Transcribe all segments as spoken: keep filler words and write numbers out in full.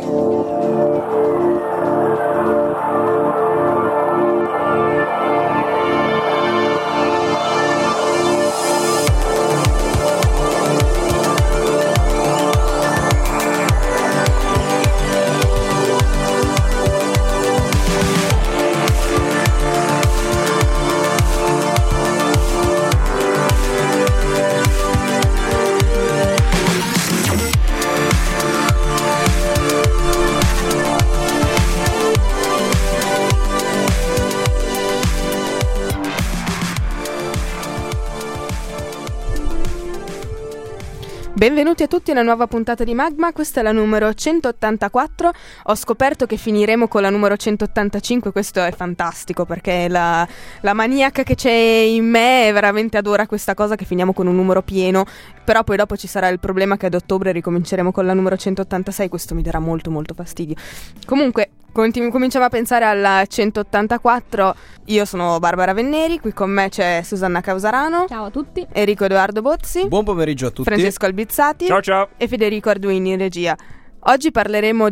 Benvenuti a tutti a una nuova puntata di Magma, questa è la numero centottantaquattro. Ho scoperto che finiremo con la numero centottantacinque, questo è fantastico perché la, la maniaca che c'è in me veramente adora questa cosa che finiamo con un numero pieno, però poi dopo ci sarà il problema che ad ottobre ricominceremo con la numero centottantasei, questo mi darà molto molto fastidio. Comunque continu- cominciamo a pensare alla centottantaquattro. Io sono Barbara Venneri, qui con me c'è Susanna Causarano. Ciao a tutti. Enrico Edoardo Bozzi. Buon pomeriggio a tutti. Francesco Albizzati. Ciao ciao. E Federico Arduini in regia. Oggi parleremo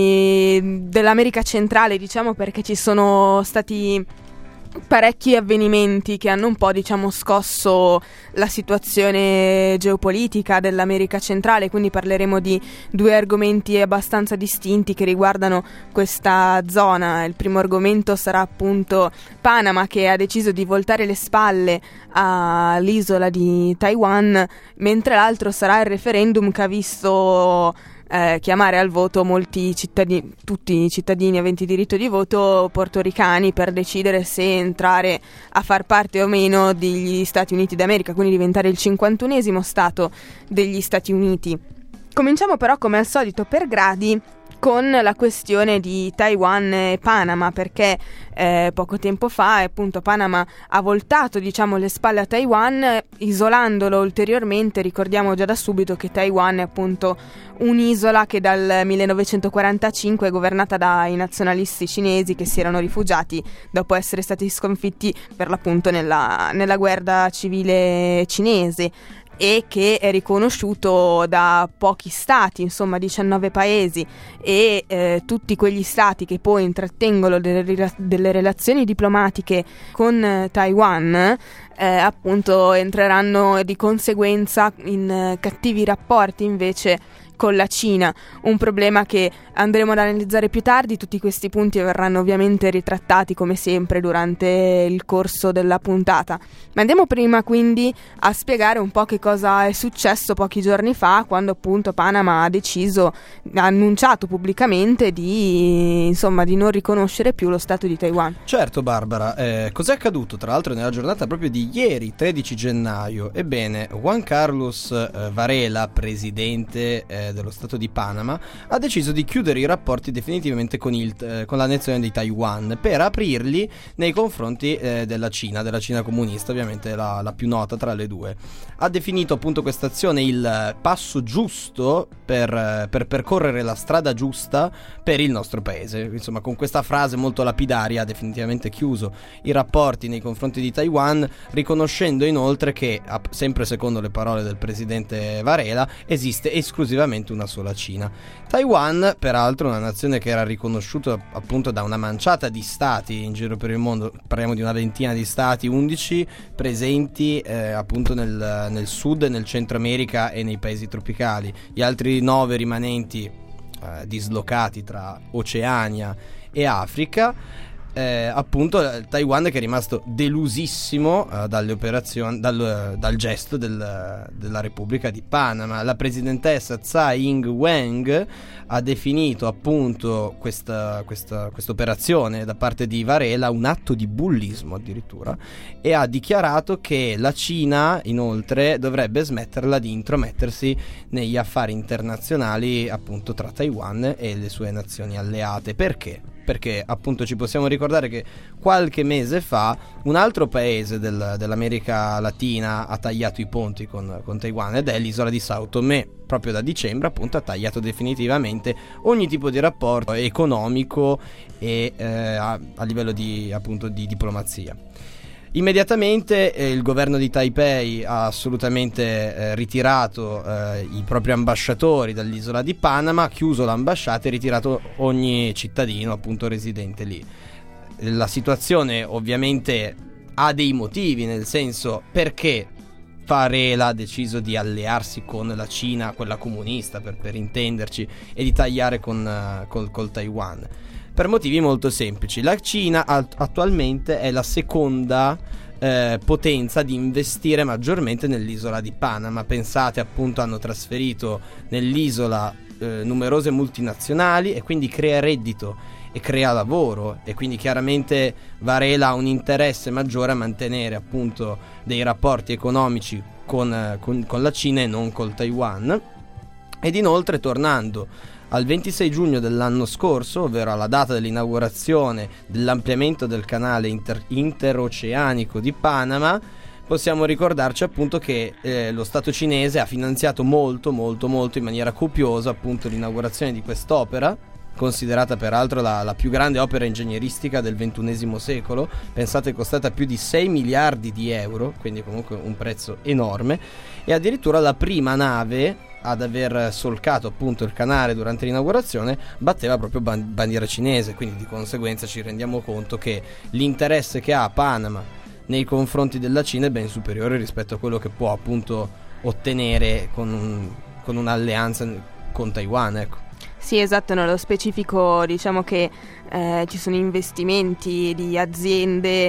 di dell'America centrale, diciamo, perché ci sono stati parecchi avvenimenti che hanno un po', diciamo, scosso la situazione geopolitica dell'America centrale, quindi parleremo di due argomenti abbastanza distinti che riguardano questa zona. Il primo argomento sarà appunto Panama, che ha deciso di voltare le spalle all'isola di Taiwan, mentre l'altro sarà il referendum che ha visto Eh, chiamare al voto molti cittadini, tutti i cittadini aventi diritto di voto portoricani, per decidere se entrare a far parte o meno degli Stati Uniti d'America, quindi diventare il cinquantunesimo Stato degli Stati Uniti. Cominciamo però come al solito per gradi con la questione di Taiwan e Panama, perché eh, poco tempo fa appunto Panama ha voltato, diciamo, le spalle a Taiwan, isolandolo ulteriormente. Ricordiamo già da subito che Taiwan è appunto un'isola che dal millenovecentoquarantacinque è governata dai nazionalisti cinesi che si erano rifugiati dopo essere stati sconfitti per l'appunto nella, nella guerra civile cinese, e che è riconosciuto da pochi stati, insomma diciannove paesi, e eh, tutti quegli stati che poi intrattengono delle, delle relazioni diplomatiche con eh, Taiwan eh, appunto entreranno di conseguenza in eh, cattivi rapporti invece con la Cina, un problema che andremo ad analizzare più tardi. Tutti questi punti verranno ovviamente ritrattati come sempre durante il corso della puntata, ma andiamo prima quindi a spiegare un po' che cosa è successo pochi giorni fa, quando appunto Panama ha deciso, ha annunciato pubblicamente di insomma di non riconoscere più lo Stato di Taiwan. Certo Barbara, eh, cos'è accaduto tra l'altro nella giornata proprio di ieri, tredici gennaio? Ebbene, Juan Carlos eh, Varela, presidente eh, dello Stato di Panama, ha deciso di chiudere i rapporti definitivamente con, il, eh, con la nazione di Taiwan, per aprirli nei confronti eh, della Cina, della Cina comunista, ovviamente la, la più nota tra le due. Ha definito appunto questa azione il passo giusto per, per percorrere la strada giusta per il nostro paese. Insomma, con questa frase molto lapidaria ha definitivamente chiuso i rapporti nei confronti di Taiwan, riconoscendo inoltre che, sempre secondo le parole del presidente Varela, esiste esclusivamente una sola Cina. Taiwan, peraltro, una nazione che era riconosciuta appunto da una manciata di stati in giro per il mondo, parliamo di una ventina di stati, undici presenti eh, appunto nel, nel sud, nel Centro America e nei paesi tropicali, gli altri nove rimanenti eh, dislocati tra Oceania e Africa. Eh, appunto Taiwan, che è rimasto delusissimo eh, dalle operazioni, dal, dal gesto del, della Repubblica di Panama. La presidentessa Tsai Ing-wen ha definito appunto questa, questa operazione da parte di Varela un atto di bullismo addirittura, e ha dichiarato che la Cina inoltre dovrebbe smetterla di intromettersi negli affari internazionali appunto tra Taiwan e le sue nazioni alleate. Perché? Perché appunto ci possiamo ricordare che qualche mese fa un altro paese del, dell'America Latina ha tagliato i ponti con, con Taiwan, ed è l'isola di Sao Tomé. Proprio da dicembre appunto ha tagliato definitivamente ogni tipo di rapporto economico e eh, a, a livello di appunto di diplomazia. Immediatamente eh, il governo di Taipei ha assolutamente eh, ritirato eh, i propri ambasciatori dall'isola di Panama, chiuso l'ambasciata e ritirato ogni cittadino appunto residente lì. La situazione ovviamente ha dei motivi, nel senso, perché Varela ha deciso di allearsi con la Cina, quella comunista per, per intenderci, e di tagliare con, uh, col, col Taiwan. Per motivi molto semplici. La Cina at- attualmente è la seconda eh, potenza di investire maggiormente nell'isola di Panama. Pensate, appunto, hanno trasferito nell'isola eh, numerose multinazionali e quindi crea reddito e crea lavoro, e quindi chiaramente Varela ha un interesse maggiore a mantenere appunto dei rapporti economici con, eh, con, con la Cina e non col Taiwan. Ed inoltre, tornando al ventisei giugno dell'anno scorso, ovvero alla data dell'inaugurazione dell'ampliamento del canale inter- interoceanico di Panama, possiamo ricordarci appunto che eh, lo Stato cinese ha finanziato molto molto molto in maniera copiosa appunto l'inaugurazione di quest'opera, considerata peraltro la, la più grande opera ingegneristica del ventunesimo secolo. Pensate, è costata più di sei miliardi di euro, quindi comunque un prezzo enorme, e addirittura la prima nave ad aver solcato appunto il canale durante l'inaugurazione batteva proprio ban- bandiera cinese, quindi di conseguenza ci rendiamo conto che l'interesse che ha Panama nei confronti della Cina è ben superiore rispetto a quello che può appunto ottenere con, un, con un'alleanza con Taiwan, ecco. Sì, esatto, nello specifico diciamo che eh, ci sono investimenti di aziende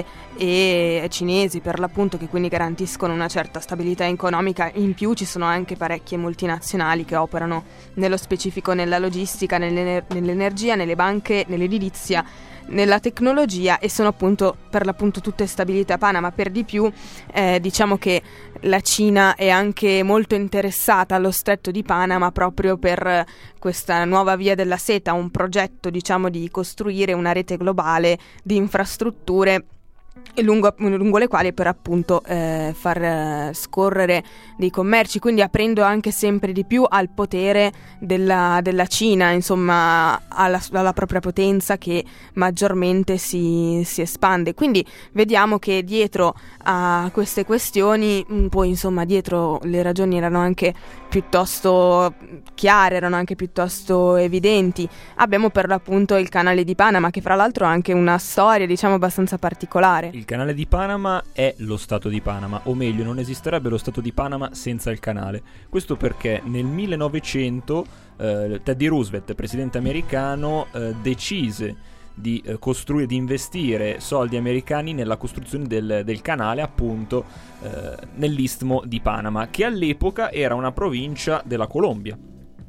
e cinesi per l'appunto, che quindi garantiscono una certa stabilità economica. In più ci sono anche parecchie multinazionali che operano nello specifico nella logistica, nell'ener- nell'energia, nelle banche, nell'edilizia, nella tecnologia, e sono appunto per l'appunto tutte stabilità. Panama per di più eh, diciamo che la Cina è anche molto interessata allo stretto di Panama proprio per questa nuova via della seta, un progetto diciamo di costruire una rete globale di infrastrutture lungo, lungo le quali per appunto eh, far eh, scorrere dei commerci, quindi aprendo anche sempre di più al potere della, della Cina, insomma alla, alla propria potenza che maggiormente si, si espande. Quindi vediamo che dietro a queste questioni, poi insomma dietro le ragioni erano anche piuttosto chiare, erano anche piuttosto evidenti. Abbiamo per l'appunto il canale di Panama, che fra l'altro ha anche una storia diciamo abbastanza particolare. Il canale di Panama è lo Stato di Panama, o meglio, non esisterebbe lo Stato di Panama senza il canale. Questo perché nel millenovecento eh, Teddy Roosevelt, presidente americano, eh, decise di eh, costruire, di investire soldi americani nella costruzione del, del canale appunto eh, nell'istmo di Panama, che all'epoca era una provincia della Colombia.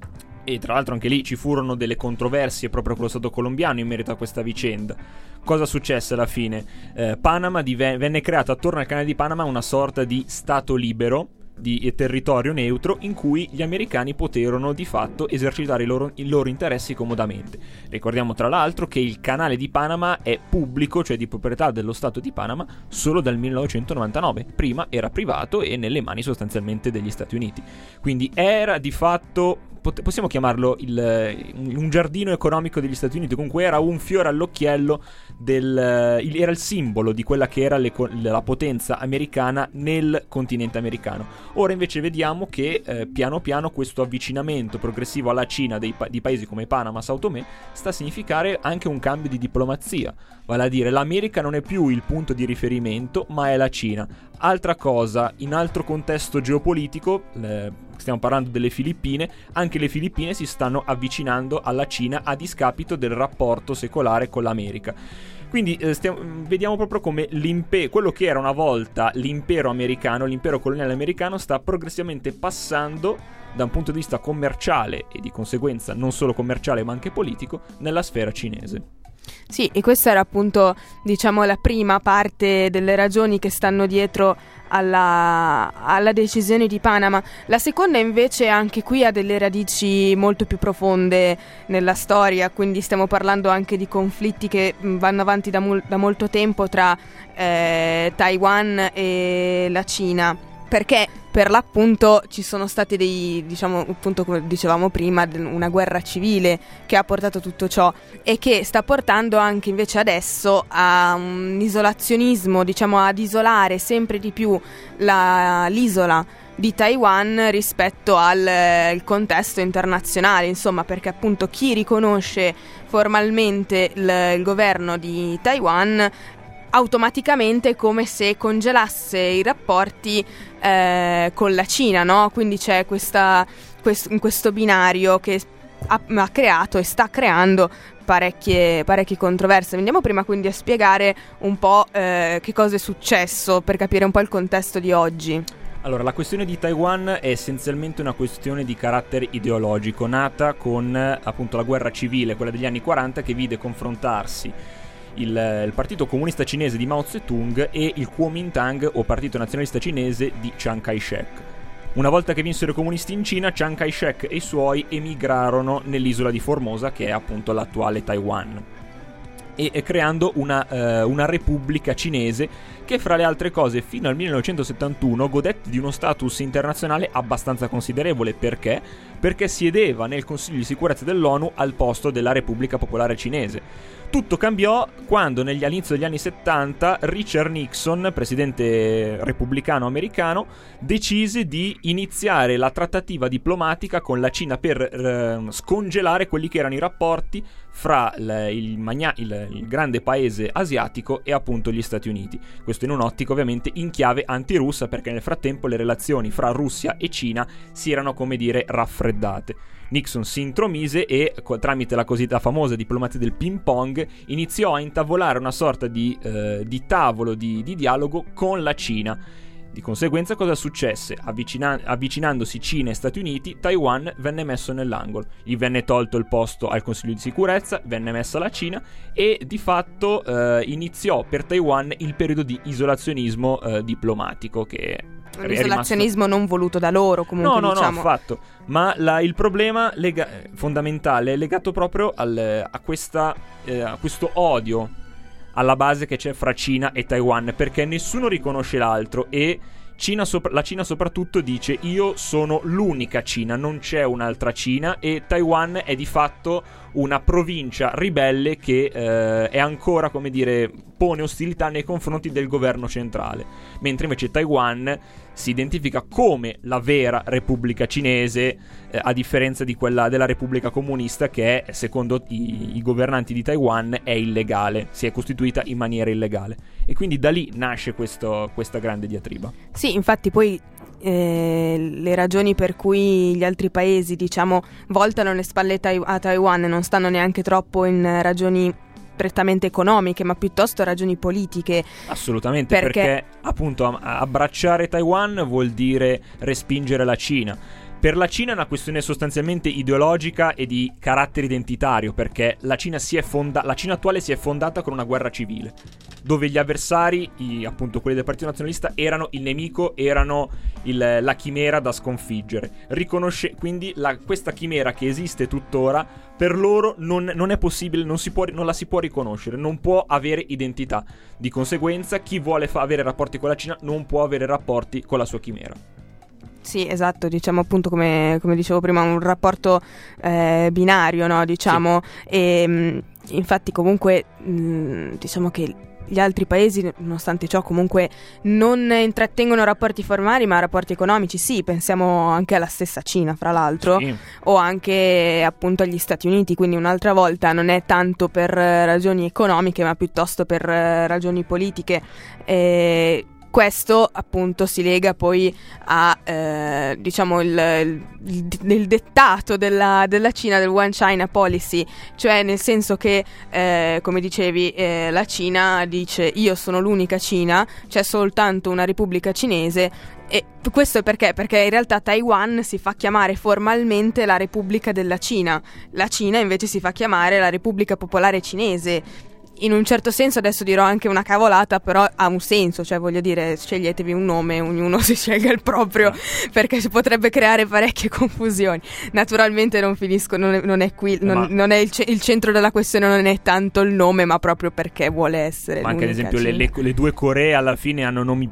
E tra l'altro anche lì ci furono delle controversie proprio con lo Stato colombiano in merito a questa vicenda. Cosa successe alla fine? Eh, Panama diven- venne creata attorno al canale di Panama una sorta di stato libero, di territorio neutro, in cui gli americani poterono di fatto esercitare i loro, i loro interessi comodamente. Ricordiamo tra l'altro che il canale di Panama è pubblico, cioè di proprietà dello Stato di Panama, solo dal millenovecentonovantanove. Prima era privato e nelle mani sostanzialmente degli Stati Uniti. Quindi era di fatto, possiamo chiamarlo il, un giardino economico degli Stati Uniti. Comunque era un fiore all'occhiello del, il, era il simbolo di quella che era le, la potenza americana nel continente americano. Ora invece vediamo che eh, piano piano questo avvicinamento progressivo alla Cina dei pa- di paesi come Panama, Sao Tomé, sta a significare anche un cambio di diplomazia. Vale a dire, l'America non è più il punto di riferimento, ma è la Cina. Altra cosa, in altro contesto geopolitico, eh, stiamo parlando delle Filippine, anche le Filippine si stanno avvicinando alla Cina a discapito del rapporto secolare con l'America. Quindi eh, stiamo, vediamo proprio come l'impe- quello che era una volta l'impero americano, l'impero coloniale americano, sta progressivamente passando da un punto di vista commerciale e di conseguenza non solo commerciale ma anche politico nella sfera cinese. Sì, e questa era appunto, diciamo, la prima parte delle ragioni che stanno dietro alla, alla decisione di Panama. La seconda invece anche qui ha delle radici molto più profonde nella storia, quindi stiamo parlando anche di conflitti che vanno avanti da, mol- da molto tempo tra eh, Taiwan e la Cina. perché per l'appunto ci sono stati dei, diciamo, appunto come dicevamo prima, una guerra civile che ha portato tutto ciò e che sta portando anche invece adesso a un isolazionismo, diciamo ad isolare sempre di più la, l'isola di Taiwan rispetto al il contesto internazionale, insomma, perché appunto chi riconosce formalmente il, il governo di Taiwan automaticamente è come se congelasse i rapporti eh, con la Cina, no? Quindi c'è questa, quest, questo binario che ha, ha creato e sta creando parecchie, parecchie controversie. Andiamo prima quindi a spiegare un po' eh, che cosa è successo per capire un po' il contesto di oggi. Allora, la questione di Taiwan è essenzialmente una questione di carattere ideologico, nata con appunto la guerra civile, quella degli anni quaranta, che vide confrontarsi Il, il partito comunista cinese di Mao Zedong e il Kuomintang o partito nazionalista cinese di Chiang Kai-shek. Una volta che vinsero i comunisti in Cina, Chiang Kai-shek e i suoi emigrarono nell'isola di Formosa, che è appunto l'attuale Taiwan, e, e creando una, eh, una repubblica cinese che, fra le altre cose, fino al millenovecentosettantuno godette di uno status internazionale abbastanza considerevole. Perché? Perché siedeva nel Consiglio di sicurezza dell'ONU al posto della Repubblica Popolare Cinese. Tutto cambiò quando, negli, all'inizio degli anni settanta, Richard Nixon, presidente repubblicano americano, decise di iniziare la trattativa diplomatica con la Cina per eh, scongelare quelli che erano i rapporti fra il, il, magna, il, il grande paese asiatico e appunto gli Stati Uniti. Questo in un'ottica ovviamente in chiave antirussa, perché nel frattempo le relazioni fra Russia e Cina si erano, come dire, raffreddate. Nixon si intromise e, tramite la cosiddetta famosa diplomazia del ping pong, iniziò a intavolare una sorta di, eh, di tavolo di, di dialogo con la Cina. Di conseguenza, cosa successe? Avvicina- avvicinandosi Cina e Stati Uniti, Taiwan venne messo nell'angolo. Gli venne tolto il posto al Consiglio di sicurezza, venne messa la Cina e di fatto eh, iniziò per Taiwan il periodo di isolazionismo eh, diplomatico, che un isolazionismo rimasto... non voluto da loro, comunque. No, no, diciamo. no, affatto. Ma la, il problema lega- fondamentale è legato proprio al, a, questa, eh, a questo odio alla base che c'è fra Cina e Taiwan, perché nessuno riconosce l'altro e Cina sopra- la Cina soprattutto dice: io sono l'unica Cina, non c'è un'altra Cina, e Taiwan è di fatto una provincia ribelle che eh, è ancora, come dire, pone ostilità nei confronti del governo centrale, mentre invece Taiwan si identifica come la vera Repubblica Cinese, eh, a differenza di quella della Repubblica Comunista, che è, secondo i, i governanti di Taiwan, è illegale, si è costituita in maniera illegale, e quindi da lì nasce questo, questa grande diatriba. Sì, infatti poi eh, le ragioni per cui gli altri paesi, diciamo, voltano le spalle tai- a Taiwan non stanno neanche troppo in ragioni prettamente economiche, ma piuttosto ragioni politiche. Assolutamente, perché, perché appunto abbracciare Taiwan vuol dire respingere la Cina. Per la Cina è una questione sostanzialmente ideologica e di carattere identitario, perché la Cina, si è fonda- la Cina attuale si è fondata con una guerra civile, dove gli avversari, i, appunto quelli del Partito Nazionalista, erano il nemico, erano il, la chimera da sconfiggere. Riconosce quindi la, questa chimera che esiste tuttora, per loro non, non è possibile, non, si può, non la si può riconoscere, non può avere identità. Di conseguenza, chi vuole fa- avere rapporti con la Cina non può avere rapporti con la sua chimera. Sì, esatto, diciamo appunto come, come dicevo prima, un rapporto eh, binario, no, diciamo, sì. E mh, infatti comunque mh, diciamo che gli altri paesi, nonostante ciò, comunque non intrattengono rapporti formali, ma rapporti economici, sì, pensiamo anche alla stessa Cina, fra l'altro, sì. O anche appunto agli Stati Uniti, quindi un'altra volta non è tanto per ragioni economiche, ma piuttosto per ragioni politiche. E questo appunto si lega poi a eh, diciamo il, il, il dettato della, della Cina, del One China Policy, cioè nel senso che eh, come dicevi eh, la Cina dice: io sono l'unica Cina, c'è soltanto una repubblica cinese. E questo è perché? Perché in realtà Taiwan si fa chiamare formalmente la Repubblica della Cina, la Cina invece si fa chiamare la Repubblica Popolare Cinese. In un certo senso, adesso dirò anche una cavolata, però ha un senso, cioè voglio dire, sceglietevi un nome, ognuno si scelga il proprio, perché si potrebbe creare parecchie confusioni. Naturalmente non finisco, non è, non è qui, non, ma, non è il, il centro della questione, non è tanto il nome, ma proprio perché vuole essere. Ma anche ad esempio le, le, le due Coree alla fine hanno nomi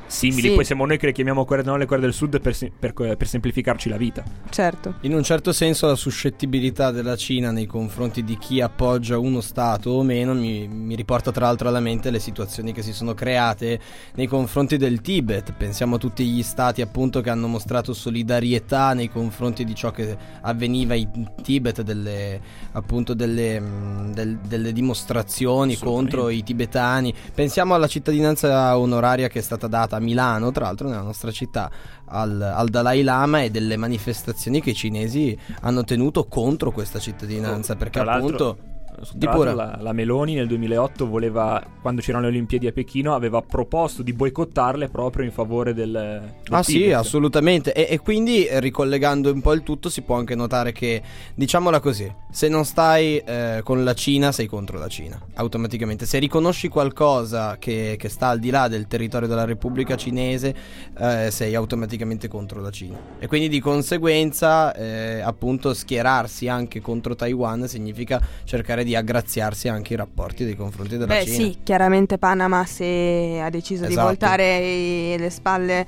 simili, sì. Poi siamo noi che le chiamiamo Corea del Nord e Corea del Sud per, per, per semplificarci la vita. Certo. In un certo senso la suscettibilità della Cina nei confronti di chi appoggia uno Stato o meno mi, mi riporta tra l'altro alla mente le situazioni che si sono create nei confronti del Tibet. Pensiamo a tutti gli stati appunto che hanno mostrato solidarietà nei confronti di ciò che avveniva in Tibet, delle appunto delle, del, delle dimostrazioni contro i tibetani. Pensiamo alla cittadinanza onoraria che è stata data a Milano, tra l'altro nella nostra città, al, al Dalai Lama, e delle manifestazioni che i cinesi hanno tenuto contro questa cittadinanza, perché appunto Tra l'altro la, la Meloni nel duemilaotto voleva, quando c'erano le Olimpiadi a Pechino, aveva proposto di boicottarle proprio in favore del, del Ah Tibet. sì, assolutamente. E, e quindi eh, ricollegando un po' il tutto si può anche notare che, diciamola così, se non stai eh, con la Cina sei contro la Cina automaticamente. Se riconosci qualcosa che, che sta al di là del territorio della Repubblica Cinese eh, sei automaticamente contro la Cina. E quindi di conseguenza eh, appunto schierarsi anche contro Taiwan significa cercare di di aggraziarsi anche i rapporti nei confronti della Beh, Cina. sì, chiaramente Panama, se ha deciso Esatto. di voltare le spalle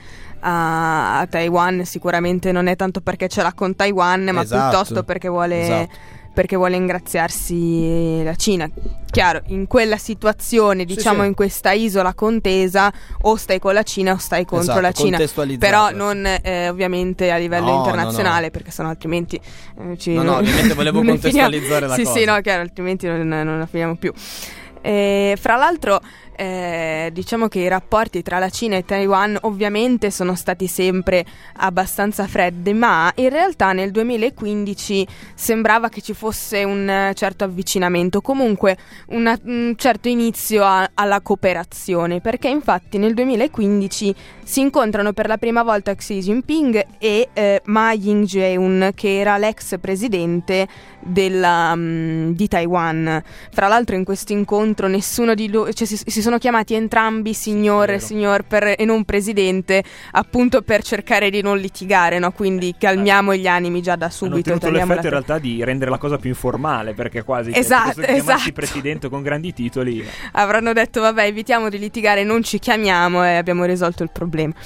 a, a Taiwan, sicuramente non è tanto perché ce l'ha con Taiwan, ma Esatto. piuttosto perché vuole, Esatto. perché vuole ingraziarsi la Cina. Chiaro, in quella situazione, diciamo sì. in questa isola contesa, o stai con la Cina o stai contro Esatto, la Cina, contestualizzato. però non eh, ovviamente a livello No, internazionale, no, no. perché sennò altrimenti eh, ci, No, no, ovviamente volevo non contestualizzare finiamo. la sì, cosa. Sì, no, chiaro, altrimenti non, non la finiamo più. E, fra l'altro eh, diciamo che i rapporti tra la Cina e Taiwan ovviamente sono stati sempre abbastanza freddi, ma in realtà nel duemilaquindici sembrava che ci fosse un certo avvicinamento, comunque una, un certo inizio a, alla cooperazione, perché infatti nel duemilaquindici si incontrano per la prima volta Xi Jinping e eh, Ma Ying-jeou, che era l'ex presidente della, um, di Taiwan. Fra l'altro in questo incontro nessuno di loro, cioè si, si sono chiamati entrambi signor e signor per, e non presidente, appunto per cercare di non litigare, no? Quindi calmiamo gli animi già da subito. Hanno tenuto togliamo l'effetto la... in realtà di rendere la cosa più informale, perché quasi Esatto, che, chiamarsi esatto. presidente con grandi titoli avranno detto vabbè, evitiamo di litigare, non ci chiamiamo, e abbiamo risolto il problema.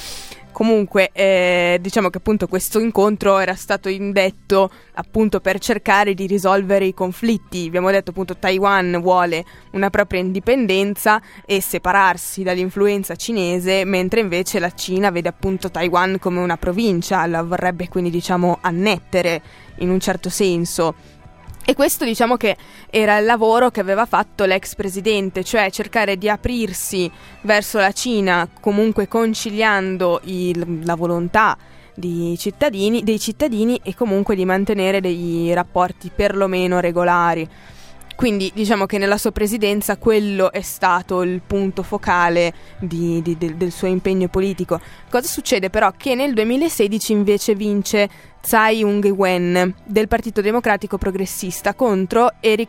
Comunque eh, diciamo che appunto questo incontro era stato indetto appunto per cercare di risolvere i conflitti. Abbiamo detto appunto Taiwan vuole una propria indipendenza e separarsi dall'influenza cinese, mentre invece la Cina vede appunto Taiwan come una provincia, la vorrebbe quindi diciamo annettere in un certo senso. E questo diciamo che era il lavoro che aveva fatto l'ex presidente, cioè cercare di aprirsi verso la Cina, comunque conciliando il, la volontà di cittadini, dei cittadini e comunque di mantenere dei rapporti perlomeno regolari. Quindi diciamo che nella sua presidenza quello è stato il punto focale di, di, del, del suo impegno politico. Cosa succede però? Che nel duemilasedici invece vince Tsai Ing-wen del Partito Democratico Progressista contro Eric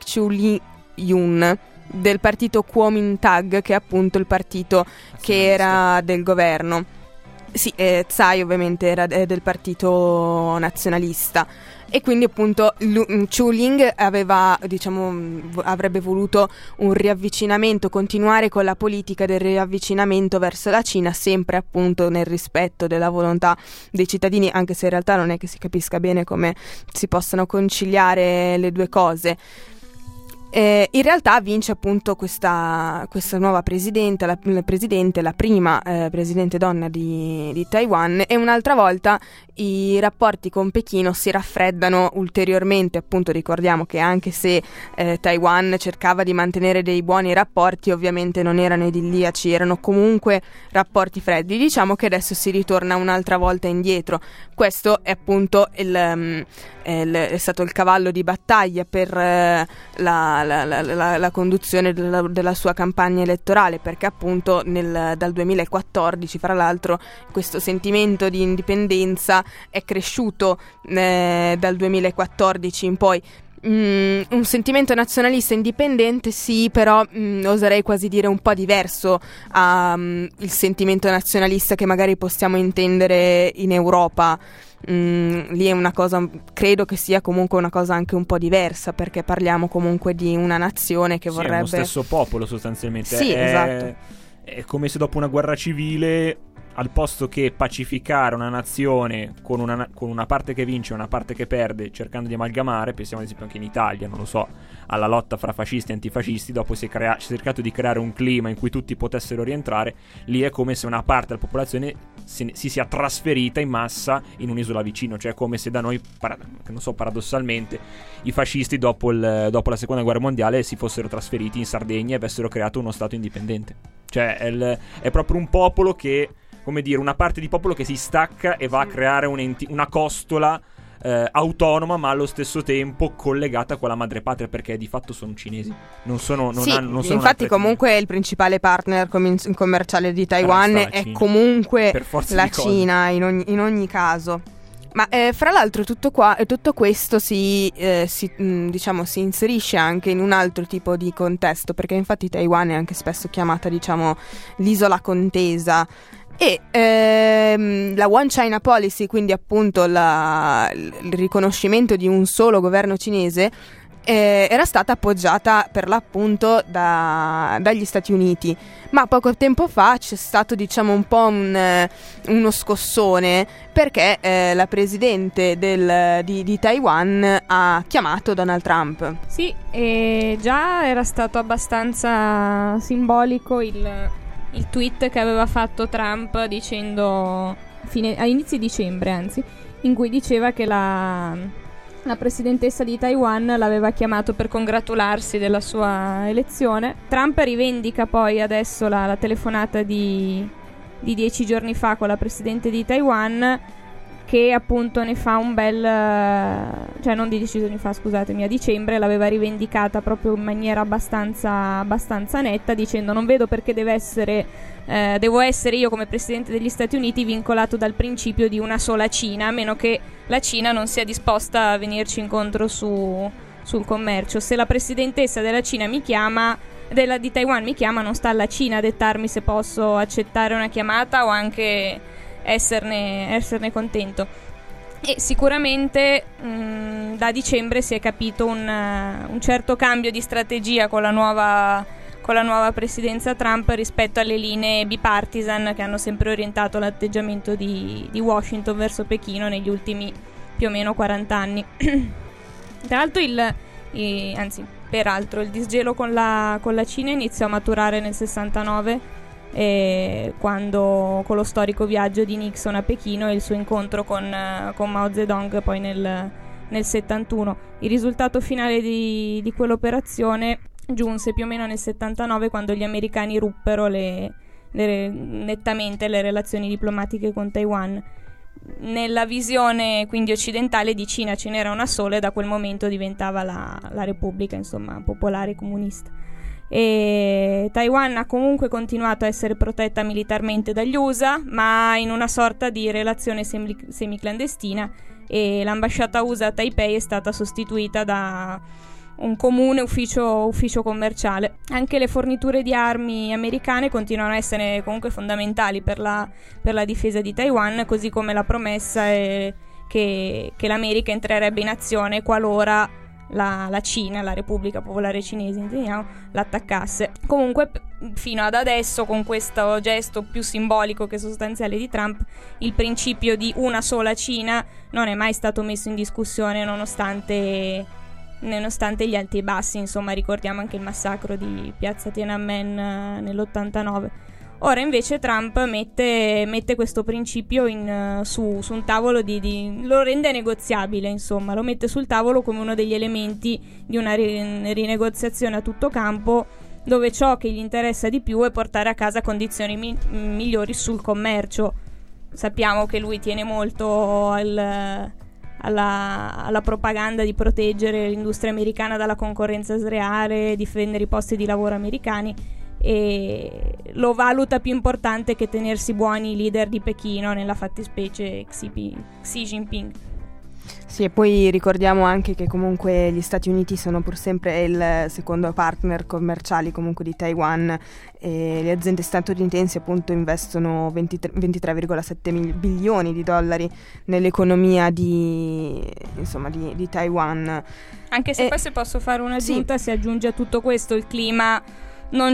Chu-li-yun del partito Kuomintang, che è appunto il partito che era del governo. Sì, eh, Tsai ovviamente era de- del partito nazionalista. E quindi appunto Chu Ling aveva, diciamo, avrebbe voluto un riavvicinamento, continuare con la politica del riavvicinamento verso la Cina, sempre appunto nel rispetto della volontà dei cittadini, anche se in realtà non è che si capisca bene come si possano conciliare le due cose. Eh, in realtà vince appunto questa, questa nuova presidente, la, la presidente, la prima eh, presidente donna di, di Taiwan, e un'altra volta i rapporti con Pechino si raffreddano ulteriormente. Appunto ricordiamo che anche se eh, Taiwan cercava di mantenere dei buoni rapporti, ovviamente non erano idilliaci, erano comunque rapporti freddi. Diciamo che adesso si ritorna un'altra volta indietro. Questo è appunto il, um, il, è stato il cavallo di battaglia per uh, la La, la, la, la conduzione della, della sua campagna elettorale, perché appunto nel, dal duemilaquattordici fra l'altro questo sentimento di indipendenza è cresciuto eh, dal duemilaquattordici in poi. Mm, un sentimento nazionalista indipendente sì, però mm, oserei quasi dire un po' diverso al um, sentimento nazionalista che magari possiamo intendere in Europa. Mm, lì è una cosa, credo che sia comunque una cosa anche un po' diversa, perché parliamo comunque di una nazione che sì, vorrebbe... è lo stesso popolo sostanzialmente. Sì, è... esatto. è come se dopo una guerra civile, al posto che pacificare una nazione con una, con una parte che vince e una parte che perde, cercando di amalgamare, pensiamo ad esempio anche in Italia, non lo so, alla lotta fra fascisti e antifascisti, dopo si è, crea- si è cercato di creare un clima in cui tutti potessero rientrare. Lì è come se una parte della popolazione si, si sia trasferita in massa in un'isola vicino, cioè come se da noi, para- non so, paradossalmente, i fascisti dopo, il, dopo la seconda guerra mondiale si fossero trasferiti in Sardegna e avessero creato uno stato indipendente. Cioè è, il, è proprio un popolo che, come dire, una parte di popolo che si stacca e va a creare un'enti- una costola eh, autonoma, ma allo stesso tempo collegata con la madrepatria, perché di fatto sono cinesi. Non sono, non sì, hanno, non sono infatti comunque il principale partner com- commerciale di Taiwan è Cina. comunque la Cina Cina in ogni, in ogni caso. Ma eh, fra l'altro tutto, qua, tutto questo si, eh, si, mh, diciamo, si inserisce anche in un altro tipo di contesto, perché infatti Taiwan è anche spesso chiamata, diciamo, l'isola contesa. E ehm, la One China Policy, quindi appunto la, il riconoscimento di un solo governo cinese, eh, era stata appoggiata per l'appunto da, dagli Stati Uniti, ma poco tempo fa c'è stato, diciamo, un po' un, uno scossone, perché eh, la presidente del, di, di Taiwan ha chiamato Donald Trump. Sì, e già era stato abbastanza simbolico il... il tweet che aveva fatto Trump dicendo fine, a inizi dicembre, anzi, in cui diceva che la, la presidentessa di Taiwan l'aveva chiamato per congratularsi della sua elezione. Trump rivendica poi adesso la, la telefonata di, di dieci giorni fa con la presidente di Taiwan, che appunto ne fa un bel, cioè non di dieci giorni fa, scusatemi, a dicembre l'aveva rivendicata proprio in maniera abbastanza abbastanza netta, dicendo: non vedo perché deve essere eh, devo essere io come presidente degli Stati Uniti vincolato dal principio di una sola Cina, a meno che la Cina non sia disposta a venirci incontro su, sul commercio. Se la presidentessa della Cina mi chiama, della, di Taiwan mi chiama, non sta alla Cina a dettarmi se posso accettare una chiamata o anche Esserne, esserne contento. E sicuramente mh, da dicembre si è capito un, uh, un certo cambio di strategia con la nuova con la nuova presidenza Trump rispetto alle linee bipartisan che hanno sempre orientato l'atteggiamento di, di Washington verso Pechino negli ultimi più o meno quaranta anni. Tra l'altro il, il anzi peraltro il disgelo con la, con la Cina iniziò a maturare nel sessantanove, E quando con lo storico viaggio di Nixon a Pechino e il suo incontro con, con Mao Zedong poi nel, nel settantuno. Il risultato finale di, di quell'operazione giunse più o meno nel settantanove, quando gli americani ruppero le, le, nettamente le relazioni diplomatiche con Taiwan. Nella visione quindi occidentale di Cina ce n'era una sola, e da quel momento diventava la, la Repubblica, insomma, popolare comunista. E Taiwan ha comunque continuato a essere protetta militarmente dagli U S A, ma in una sorta di relazione semi- semiclandestina, e l'ambasciata U S A a Taipei è stata sostituita da un comune ufficio, ufficio commerciale. Anche le forniture di armi americane continuano a essere comunque fondamentali per la, per la difesa di Taiwan, così come la promessa è che, che l'America entrerebbe in azione qualora La, la Cina, la Repubblica Popolare Cinese, intendiamo, l'attaccasse. Comunque fino ad adesso, con questo gesto più simbolico che sostanziale di Trump, il principio di una sola Cina non è mai stato messo in discussione, nonostante nonostante gli alti e bassi. Insomma, ricordiamo anche il massacro di piazza Tiananmen nell'ottantanove. Ora invece Trump mette, mette questo principio in, su, su un tavolo di, di lo rende negoziabile, insomma, lo mette sul tavolo come uno degli elementi di una ri, rinegoziazione a tutto campo, dove ciò che gli interessa di più è portare a casa condizioni mi, migliori sul commercio. Sappiamo che lui tiene molto al, alla, alla propaganda di proteggere l'industria americana dalla concorrenza sleale, difendere i posti di lavoro americani, e lo valuta più importante che tenersi buoni i leader di Pechino, nella fattispecie Xi, Xi Jinping. Sì, e poi ricordiamo anche che comunque gli Stati Uniti sono pur sempre il secondo partner commerciale comunque di Taiwan, e le aziende statunitensi appunto investono ventitré virgola sette bilioni di dollari nell'economia di, insomma, di, di Taiwan. Anche se e, poi, se posso fare un'aggiunta, sì. si aggiunge a tutto questo il clima non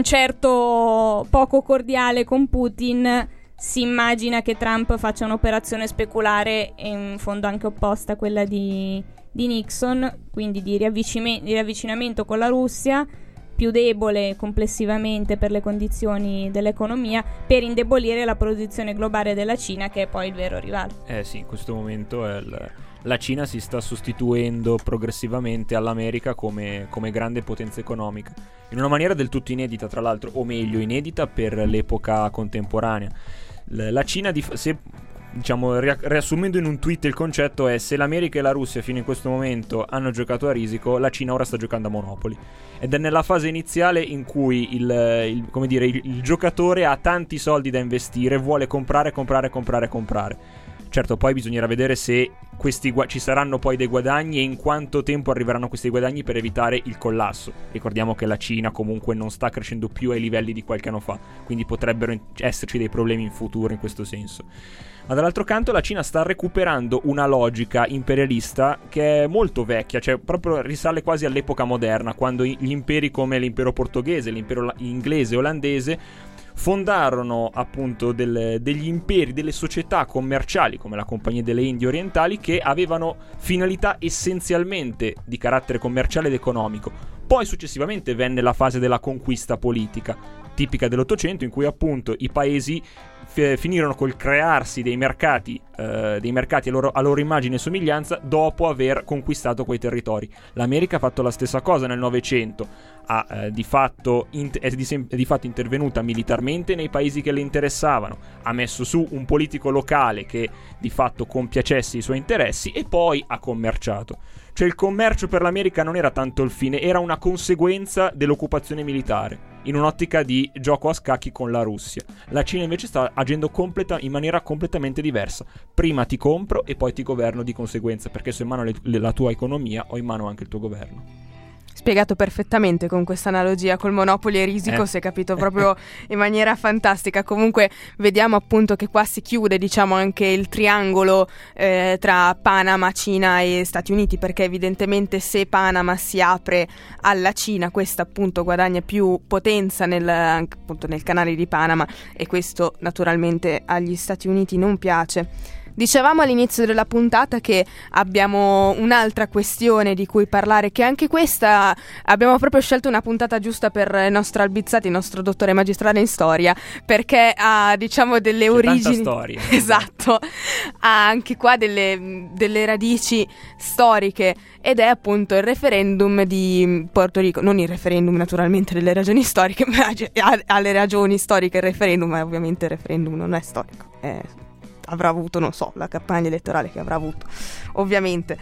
certo poco cordiale con Putin, si immagina che Trump faccia un'operazione speculare e in fondo anche opposta a quella di, di Nixon, quindi di, riavvicime- di riavvicinamento con la Russia, più debole complessivamente per le condizioni dell'economia, per indebolire la posizione globale della Cina, che è poi il vero rivale. Eh sì, in questo momento è il, la Cina si sta sostituendo progressivamente all'America come, come grande potenza economica, in una maniera del tutto inedita, tra l'altro, o meglio inedita per l'epoca contemporanea. L- la Cina, di, se diciamo ria- riassumendo in un tweet il concetto è: se l'America e la Russia fino in questo momento hanno giocato a risico, la Cina ora sta giocando a Monopoli, ed è nella fase iniziale in cui il, il, come dire, il, il giocatore ha tanti soldi da investire, vuole comprare, comprare, comprare, comprare. Certo, poi bisognerà vedere se questi gu- ci saranno poi dei guadagni e in quanto tempo arriveranno questi guadagni per evitare il collasso. Ricordiamo che la Cina comunque non sta crescendo più ai livelli di qualche anno fa, quindi potrebbero in- esserci dei problemi in futuro in questo senso. Ma dall'altro canto la Cina sta recuperando una logica imperialista che è molto vecchia, cioè proprio risale quasi all'epoca moderna, quando gli imperi come l'impero portoghese, l'impero inglese, olandese fondarono appunto del, degli imperi, delle società commerciali come la Compagnia delle Indie Orientali, che avevano finalità essenzialmente di carattere commerciale ed economico. Poi successivamente venne la fase della conquista politica, tipica dell'Ottocento, in cui appunto i paesi f- finirono col crearsi dei mercati, eh, dei mercati a loro, a loro immagine e somiglianza dopo aver conquistato quei territori. L'America ha fatto la stessa cosa nel Novecento, ha eh, di fatto int- è, di sem- è di fatto intervenuta militarmente nei paesi che le interessavano, ha messo su un politico locale che di fatto compiacesse i suoi interessi e poi ha commerciato. Cioè il commercio per l'America non era tanto il fine, era una conseguenza dell'occupazione militare, in un'ottica di gioco a scacchi con la Russia. La Cina invece sta agendo completa- in maniera completamente diversa. Prima ti compro e poi ti governo di conseguenza, perché se ho in mano le- le- la tua economia, ho in mano anche il tuo governo. Spiegato perfettamente con questa analogia col Monopoli e risico, eh. si è capito proprio in maniera fantastica. Comunque vediamo appunto che qua si chiude, diciamo, anche il triangolo eh, tra Panama, Cina e Stati Uniti, perché evidentemente se Panama si apre alla Cina, questa appunto guadagna più potenza nel, anche, appunto, nel canale di Panama, e questo naturalmente agli Stati Uniti non piace. Dicevamo all'inizio della puntata che abbiamo un'altra questione di cui parlare, che anche questa abbiamo proprio scelto una puntata giusta per il nostro Albizzati, il nostro dottore magistrale in storia, perché ha, diciamo, delle C'è origini. tanta storia. Esatto, ha anche qua delle, delle radici storiche, ed è appunto il referendum di Porto Rico. Non il referendum naturalmente delle ragioni storiche, ma ha, ha le ragioni storiche il referendum, ma ovviamente il referendum non è storico, è avrà avuto, non so, la campagna elettorale che avrà avuto, ovviamente.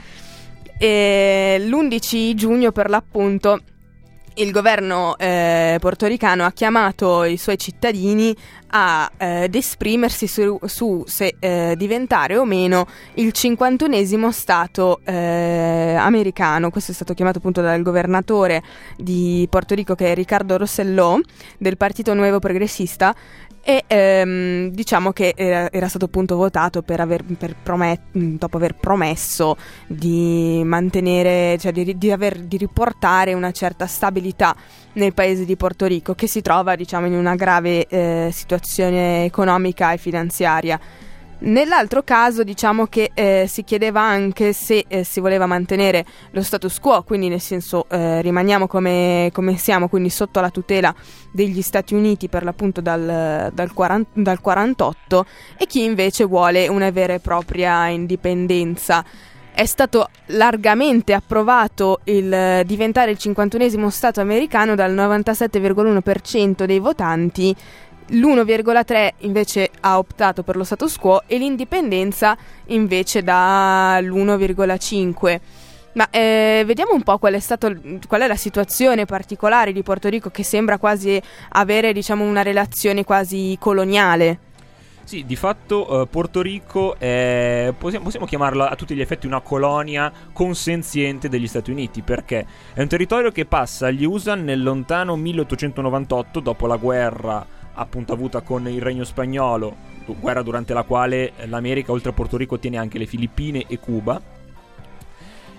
E l'undici giugno, per l'appunto, il governo eh, portoricano ha chiamato i suoi cittadini a, eh, ad esprimersi su, su se eh, diventare o meno il cinquantunesimo stato eh, americano. Questo è stato chiamato appunto dal governatore di Porto Rico, che è Ricardo Rosselló, del Partito Nuevo Progressista, e ehm, diciamo che era, era stato appunto votato per aver, per promet- dopo aver promesso di mantenere, cioè di, di, aver, di riportare una certa stabilità nel paese di Porto Rico, che si trova, diciamo, in una grave eh, situazione economica e finanziaria. Nell'altro caso, diciamo che eh, si chiedeva anche se eh, si voleva mantenere lo status quo, quindi nel senso eh, rimaniamo come, come siamo, quindi sotto la tutela degli Stati Uniti per l'appunto dal, dal, quaranta, dal quarantotto, e chi invece vuole una vera e propria indipendenza. È stato largamente approvato il diventare il cinquantunesimo stato americano dal novantasette virgola uno per cento dei votanti. L'uno virgola tre invece ha optato per lo status quo e l'indipendenza invece dall'uno virgola cinque. Ma eh, vediamo un po' qual è stato, qual è la situazione particolare di Porto Rico, che sembra quasi avere, diciamo, una relazione quasi coloniale. Sì, di fatto uh, Porto Rico è, possiamo, possiamo chiamarla a tutti gli effetti una colonia consenziente degli Stati Uniti, perché è un territorio che passa agli U S A nel lontano milleottocentonovantotto, dopo la guerra appunto avuta con il Regno Spagnolo, guerra durante la quale l'America oltre a Porto Rico tiene anche le Filippine e Cuba.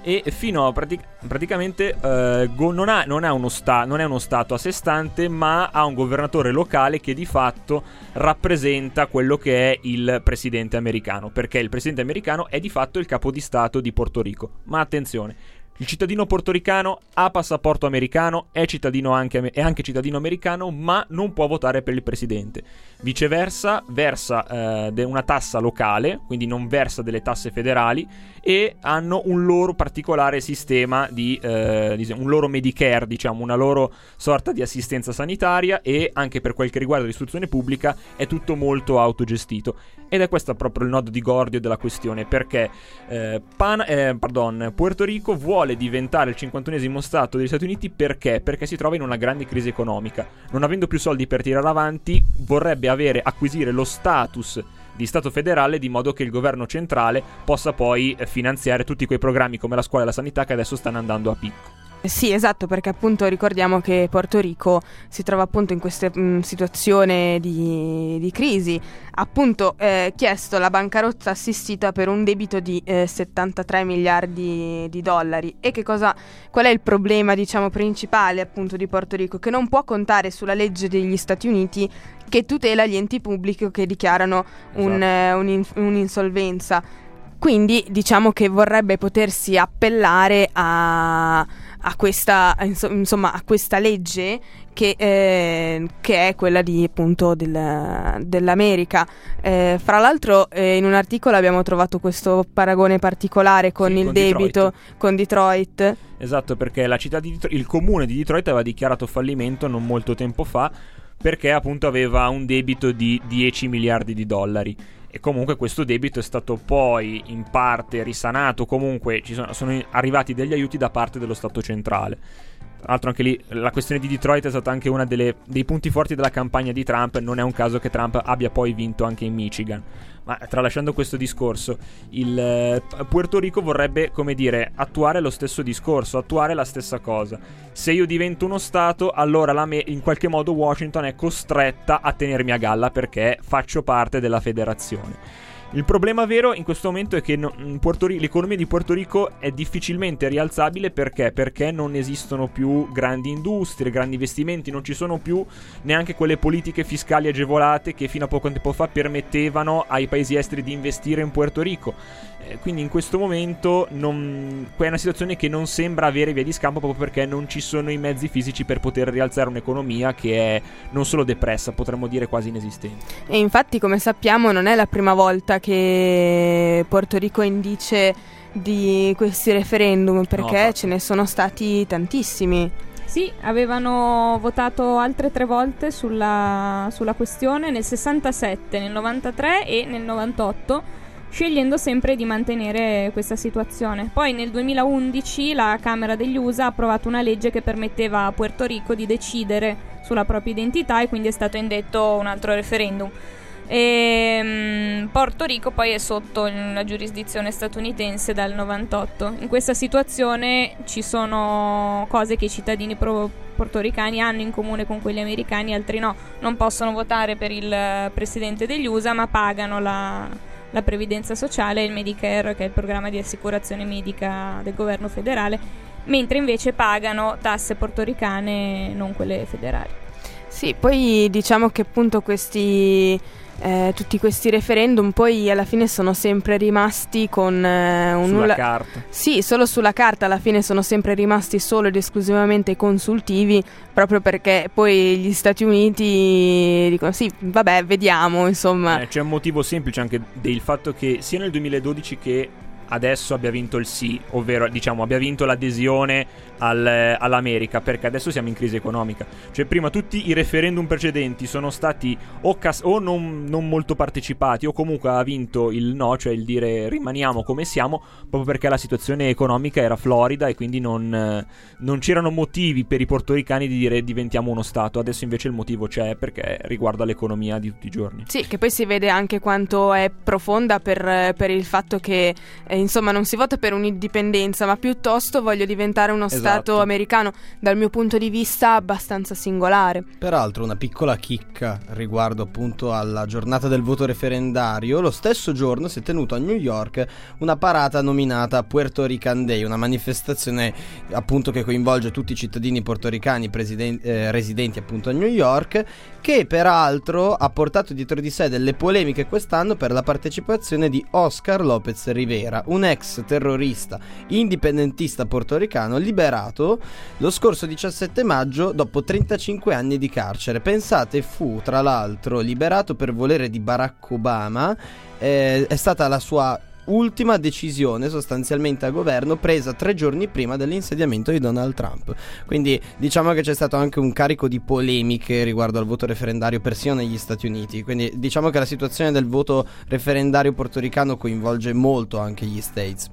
e fino a pratic- praticamente eh, go- non, ha, non, ha uno sta- non è uno stato a sé stante, ma ha un governatore locale che di fatto rappresenta quello che è il presidente americano, perché il presidente americano è di fatto il capo di stato di Porto Rico. Ma attenzione, il cittadino portoricano ha passaporto americano, è cittadino anche, è anche cittadino americano, ma non può votare per il presidente. Viceversa, versa eh, de- una tassa locale, quindi non versa delle tasse federali, e hanno un loro particolare sistema di eh, un loro Medicare, diciamo, una loro sorta di assistenza sanitaria, e anche per quel che riguarda l'istruzione pubblica è tutto molto autogestito. Ed è questo proprio il nodo di gordio della questione, perché eh, Pan- eh, pardon, Puerto Rico vuole diventare il cinquantunesimo stato degli Stati Uniti perché? Perché si trova in una grande crisi economica. Non avendo più soldi per tirare avanti, vorrebbe avere, acquisire lo status di Stato federale, di modo che il governo centrale possa poi eh, finanziare tutti quei programmi come la scuola e la sanità che adesso stanno andando a picco. Sì, esatto, perché appunto ricordiamo che Porto Rico si trova appunto in questa mh, situazione di, di crisi. Appunto eh, chiesto la bancarotta assistita per un debito di eh, settantatré miliardi di dollari. E che cosa, qual è il problema, diciamo, principale appunto di Porto Rico? Che non può contare sulla legge degli Stati Uniti che tutela gli enti pubblici che dichiarano un, Esatto. eh, un, un'insolvenza. Quindi diciamo che vorrebbe potersi appellare a, a questa insomma a questa legge che, eh, che è quella di appunto del, dell'America. Eh, fra l'altro eh, in un articolo abbiamo trovato questo paragone particolare con Sì, il con debito Detroit. con Detroit. Esatto, perché la città di Detroit, il comune di Detroit aveva dichiarato fallimento non molto tempo fa, perché appunto aveva un debito di dieci miliardi di dollari. E comunque questo debito è stato poi in parte risanato, comunque ci sono, sono arrivati degli aiuti da parte dello Stato centrale. Tra l'altro anche lì la questione di Detroit è stata anche uno dei punti forti della campagna di Trump. Non è un caso che Trump abbia poi vinto anche in Michigan. Ma tralasciando questo discorso, il eh, Puerto Rico vorrebbe, come dire, attuare lo stesso discorso, attuare la stessa cosa. Se io divento uno stato, allora la me- in qualche modo Washington è costretta a tenermi a galla perché faccio parte della federazione. Il problema vero in questo momento è che no, in Puerto Rico, l'economia di Puerto Rico è difficilmente rialzabile. Perché? Perché non esistono più grandi industrie, grandi investimenti, non ci sono più neanche quelle politiche fiscali agevolate che fino a poco tempo fa permettevano ai paesi esteri di investire in Puerto Rico. Eh, quindi in questo momento non, è una situazione che non sembra avere via di scampo, proprio perché non ci sono i mezzi fisici per poter rialzare un'economia che è non solo depressa, potremmo dire quasi inesistente. E infatti, come sappiamo, non è la prima volta che Porto Rico è indice di questi referendum, perché No, ce ne sono stati tantissimi. Sì, avevano votato altre tre volte sulla, sulla questione, nel sessantasette, nel novantatré e nel novantotto, scegliendo sempre di mantenere questa situazione. Poi nel duemilaundici la Camera degli U S A ha approvato una legge che permetteva a Puerto Rico di decidere sulla propria identità, e quindi è stato indetto un altro referendum. E um, Porto Rico poi è sotto la giurisdizione statunitense dal novantotto. In questa situazione ci sono cose che i cittadini pro- portoricani hanno in comune con quelli americani, altri no. Non possono votare per il presidente degli U S A, ma pagano la, la previdenza sociale e il Medicare, che è il programma di assicurazione medica del governo federale, mentre invece pagano tasse portoricane, non quelle federali. Sì, poi diciamo che appunto questi eh, tutti questi referendum poi alla fine sono sempre rimasti con eh, un Sulla nulla... carta. Sì, solo sulla carta. Alla fine sono sempre rimasti solo ed esclusivamente consultivi, proprio perché poi gli Stati Uniti dicono sì, vabbè, vediamo, insomma. Eh, c'è un motivo semplice anche del fatto che sia nel duemiladodici che adesso abbia vinto il sì, ovvero diciamo abbia vinto l'adesione al, all'America, perché adesso siamo in crisi economica. Cioè prima tutti i referendum precedenti sono stati o, cas- o non, non molto partecipati, o comunque ha vinto il no, cioè il dire rimaniamo come siamo, proprio perché la situazione economica era florida e quindi non, non c'erano motivi per i portoricani di dire diventiamo uno stato. Adesso invece il motivo c'è, perché riguarda l'economia di tutti i giorni. Sì, che poi si vede anche quanto è profonda per, per il fatto che eh, insomma non si vota per un'indipendenza, ma piuttosto voglio diventare uno Esatto. Stato americano, dal mio punto di vista abbastanza singolare. Peraltro una piccola chicca riguardo appunto alla giornata del voto referendario: lo stesso giorno si è tenuto a New York una parata nominata Puerto Rican Day, una manifestazione appunto che coinvolge tutti i cittadini portoricani presiden- eh, residenti appunto a New York, che peraltro ha portato dietro di sé delle polemiche quest'anno per la partecipazione di Oscar López Rivera, un ex terrorista indipendentista portoricano liberato lo scorso diciassette maggio dopo trentacinque anni di carcere. Pensate, fu tra l'altro liberato per volere di Barack Obama, eh, è stata la sua ultima decisione sostanzialmente a governo, presa tre giorni prima dell'insediamento di Donald Trump. Quindi diciamo che c'è stato anche un carico di polemiche riguardo al voto referendario persino negli Stati Uniti. Quindi diciamo che la situazione del voto referendario portoricano coinvolge molto anche gli States.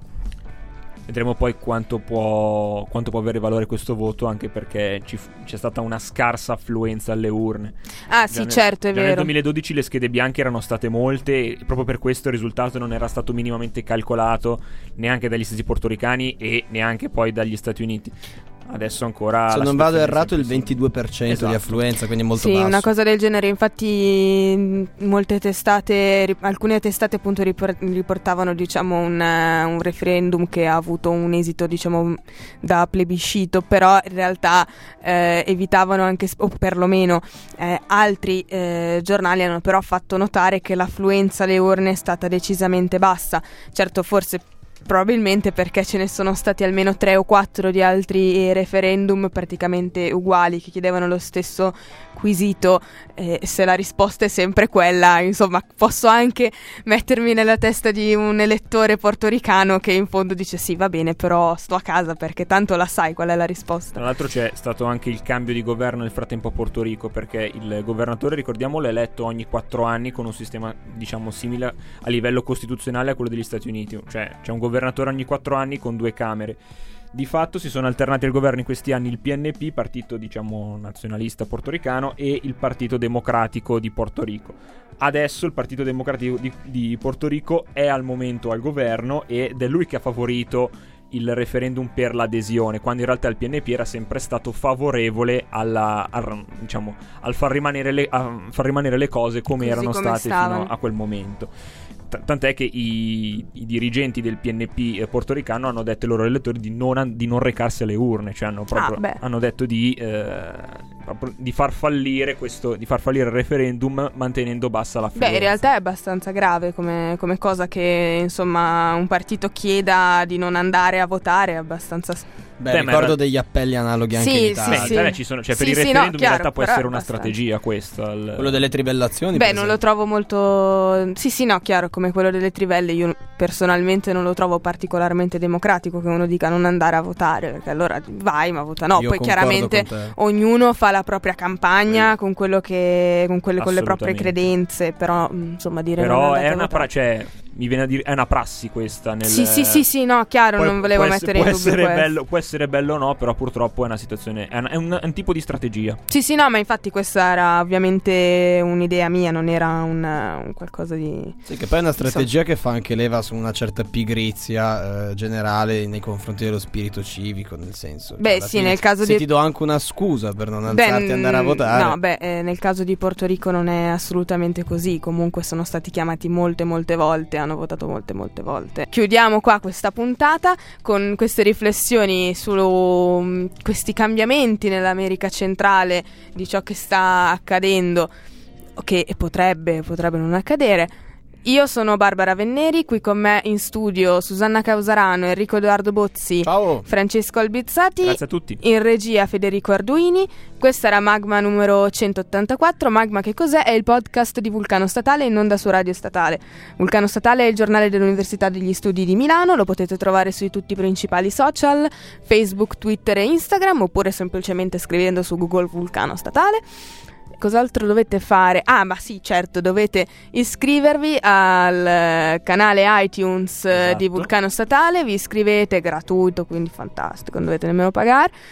Vedremo poi quanto può, quanto può avere valore questo voto, anche perché ci, c'è stata una scarsa affluenza alle urne. Ah Già sì, nel, certo, è già vero. nel duemiladodici le schede bianche erano state molte e proprio per questo il risultato non era stato minimamente calcolato neanche dagli stati portoricani e neanche poi dagli Stati Uniti. Adesso ancora, se non vado errato, il ventidue per cento esatto. di affluenza, quindi molto sì, basso. una cosa del genere. Infatti mh, molte testate, ri- alcune testate appunto ripor- riportavano diciamo un, uh, un referendum che ha avuto un esito diciamo da plebiscito, però in realtà eh, evitavano anche, o perlomeno eh, altri eh, giornali hanno però fatto notare che l'affluenza alle urne è stata decisamente bassa. Certo, forse probabilmente perché ce ne sono stati almeno tre o quattro di altri referendum praticamente uguali che chiedevano lo stesso quesito. Eh, se la risposta è sempre quella, insomma, posso anche mettermi nella testa di un elettore portoricano che in fondo dice sì, va bene, però sto a casa perché tanto la sai qual è la risposta. Tra l'altro c'è stato anche il cambio di governo nel frattempo a Porto Rico, perché il governatore, ricordiamolo, è eletto ogni quattro anni con un sistema diciamo simile a livello costituzionale a quello degli Stati Uniti, cioè c'è un governatore ogni quattro anni con due camere. Di fatto si sono alternati al governo in questi anni il P N P, partito diciamo nazionalista portoricano, e il Partito Democratico di Porto Rico. Adesso il Partito Democratico di, di Porto Rico è al momento al governo ed è lui che ha favorito il referendum per l'adesione, quando in realtà il P N P era sempre stato favorevole alla, al, diciamo, al far rimanere le, a far rimanere le cose come Così erano come state stavano. fino a quel momento. T- tant'è che i, i dirigenti del P N P eh, portoricano hanno detto ai loro elettori di non, an- di non recarsi alle urne, cioè hanno proprio Ah, beh. hanno detto di, eh, proprio di far fallire questo, di far fallire il referendum mantenendo bassa l'affluenza. Beh, in realtà è abbastanza grave come, come cosa che insomma un partito chieda di non andare a votare, è abbastanza. Beh, Beh, ma ricordo era- degli appelli analoghi anche Sì, in sì, Italia. Beh, in sì. Italia ci sono, cioè per Sì, il sì, no, referendum chiaro, in realtà può però essere una abbastanza. strategia questa. il- Quello delle trivellazioni, Beh, per non lo esempio. trovo molto. Sì, sì, no, chiaro, come quello delle trivelle. Io personalmente non lo trovo particolarmente democratico che uno dica non andare a votare, perché allora vai, ma vota no. Io Poi concordo chiaramente con te. ognuno fa la propria campagna con quello che con quelle con le proprie Assolutamente. credenze, però mh, insomma dire non Però andate è a una, votare. pra- cioè, mi viene a dire, è una prassi questa. Nel, Sì, sì, sì, sì, no, chiaro, Poi non volevo può mettere ess- in può dubbio essere questo. bello, può essere bello o no, però purtroppo è una situazione, è un, è un, è un tipo di strategia. Sì, sì, no, ma infatti questa era ovviamente un'idea mia, non era un, un qualcosa di. Sì, che poi è una strategia che fa anche leva su una certa pigrizia eh, generale nei confronti dello spirito civico, nel senso. Beh, cioè, alla sì, fine, nel caso se di- ti do anche una scusa per non Beh, alzarti e andare a mm, votare. No, beh, eh, nel caso di Porto Rico non è assolutamente così. Comunque sono stati chiamati molte, molte volte, hanno votato molte, molte volte. Chiudiamo qua questa puntata con queste riflessioni su mm, questi cambiamenti nell'America centrale, di ciò che sta accadendo, che potrebbe, potrebbe non accadere. Io sono Barbara Venneri, qui con me in studio Susanna Causarano, Enrico Edoardo Bozzi, Ciao. Francesco Albizzati. Grazie a tutti. In regia Federico Arduini. Questa era Magma numero centottantaquattro. Magma che cos'è? È il podcast di Vulcano Statale in onda su Radio Statale. Vulcano Statale è il giornale dell'Università degli Studi di Milano. Lo potete trovare su tutti i principali social, Facebook, Twitter e Instagram, oppure semplicemente scrivendo su Google Vulcano Statale. Cos'altro dovete fare? Ah, ma sì, certo, dovete iscrivervi al eh, canale iTunes eh, Esatto. di Vulcano Statale. Vi iscrivete, è gratuito, quindi fantastico, non dovete nemmeno pagare.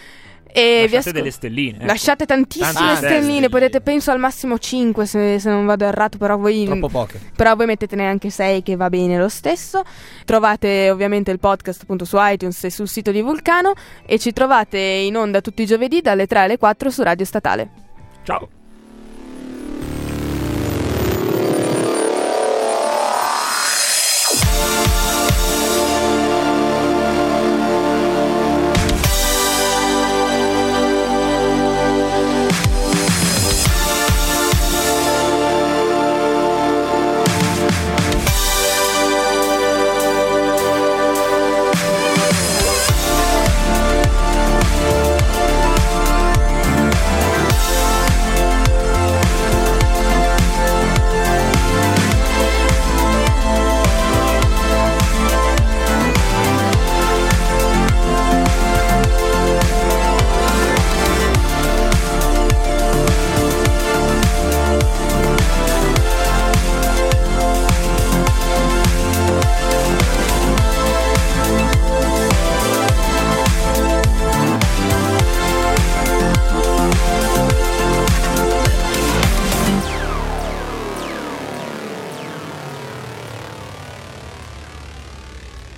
E vi lasciate ascol- delle stelline. Ecco. Lasciate tantissime Tante stelline, stelline. potete penso al massimo cinque se, se non vado errato, però voi Troppo poche. però voi mettetene anche sei che va bene lo stesso. Trovate ovviamente il podcast appunto su iTunes e sul sito di Vulcano e ci trovate in onda tutti i giovedì dalle tre alle quattro su Radio Statale. Ciao.